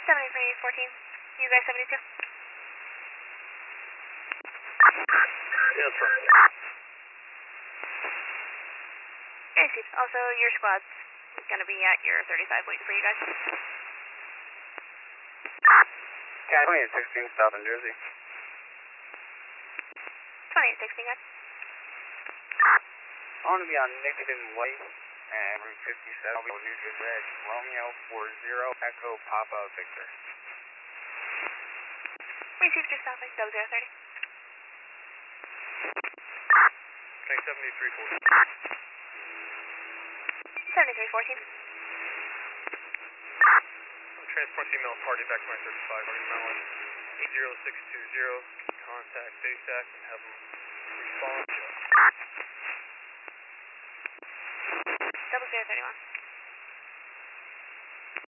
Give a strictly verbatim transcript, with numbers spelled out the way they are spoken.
seventy-three fourteen. You guys seventy-two? Yes, sir. Okay, Steve. Also, your squad's going to be at your thirty-five waiting for you guys. Yeah, twenty-eight sixteen, South in Jersey. twenty-eight sixteen, guys. I want to be on negative white and Route fifty-seven, New Jersey, Romeo four zero, Echo Papa Victor. Receive, just stopping, double zero thirty. Okay, seventy-three fourteen. seventy-three fourteen. Transport female party back to my thirty-five, running mileage eight zero six two zero. Contact ASAC and have them respond. Double zero thirty-one.